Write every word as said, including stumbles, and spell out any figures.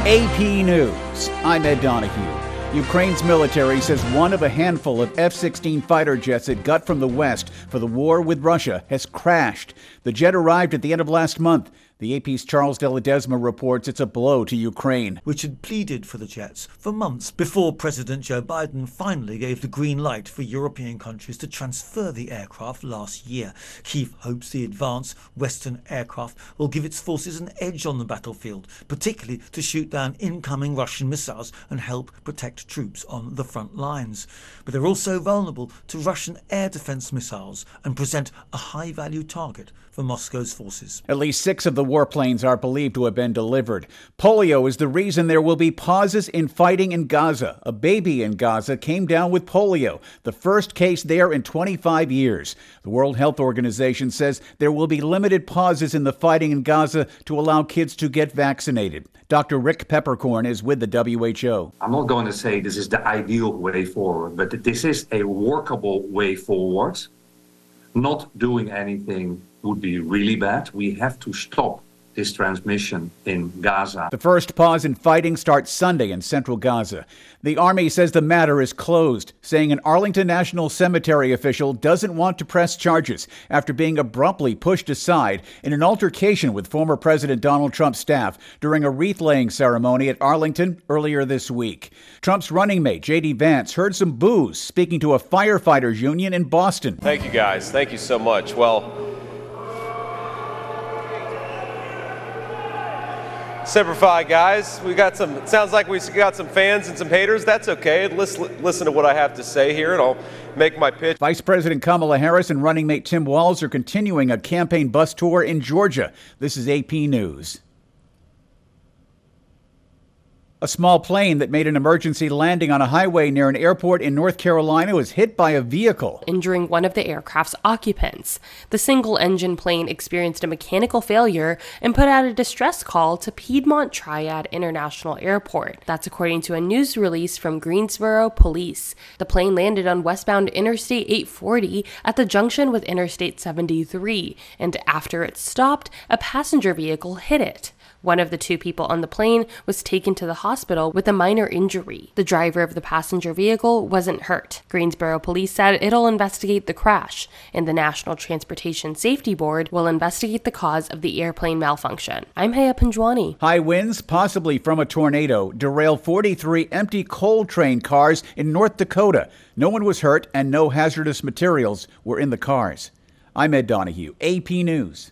A P News, I'm Ed Donahue. Ukraine's military says one of a handful of F sixteen fighter jets it got from the West for the war with Russia has crashed. The jet arrived at the end of last month. The A P's Charles de Ledesma reports it's a blow to Ukraine, which had pleaded for the jets for months before President Joe Biden finally gave the green light for European countries to transfer the aircraft last year. Kyiv hopes the advanced Western aircraft will give its forces an edge on the battlefield, particularly to shoot down incoming Russian missiles and help protect troops on the front lines. But they're also vulnerable to Russian air defense missiles and present a high-value target for Moscow's forces. At least six of the warplanes are believed to have been delivered. Polio is the reason there will be pauses in fighting in Gaza. A baby in Gaza came down with polio, the first case there in twenty-five years. The World Health Organization says there will be limited pauses in the fighting in Gaza to allow kids to get vaccinated. Doctor Rick Peppercorn is with the W H O. I'm not going to say this is the ideal way forward, but this is a workable way forward. Not doing anything would be really bad. We have to stop this transmission in Gaza. The first pause in fighting starts Sunday in central Gaza. The army says the matter is closed, saying an Arlington National Cemetery official doesn't want to press charges after being abruptly pushed aside in an altercation with former President Donald Trump's staff during a wreath-laying ceremony at Arlington earlier this week. Trump's running mate, J D Vance, heard some boos speaking to a firefighters union in Boston. Thank you, guys. Thank you so much. Well, Semper Fi, guys. We got some, it sounds like we got some fans and some haters. That's okay. Listen, listen to what I have to say here, and I'll make my pitch. Vice President Kamala Harris and running mate Tim Walz are continuing a campaign bus tour in Georgia. This is A P News. A small plane that made an emergency landing on a highway near an airport in North Carolina was hit by a vehicle, injuring one of the aircraft's occupants. The single-engine plane experienced a mechanical failure and put out a distress call to Piedmont Triad International Airport. That's according to a news release from Greensboro Police. The plane landed on westbound Interstate eight forty at the junction with Interstate seventy-three, and after it stopped, a passenger vehicle hit it. One of the two people on the plane was taken to the hospital with a minor injury. The driver of the passenger vehicle wasn't hurt. Greensboro Police said it'll investigate the crash, and the National Transportation Safety Board will investigate the cause of the airplane malfunction. I'm Haya Panjwani. High winds, possibly from a tornado, derailed forty-three empty coal train cars in North Dakota. No one was hurt and no hazardous materials were in the cars. I'm Ed Donahue, A P News.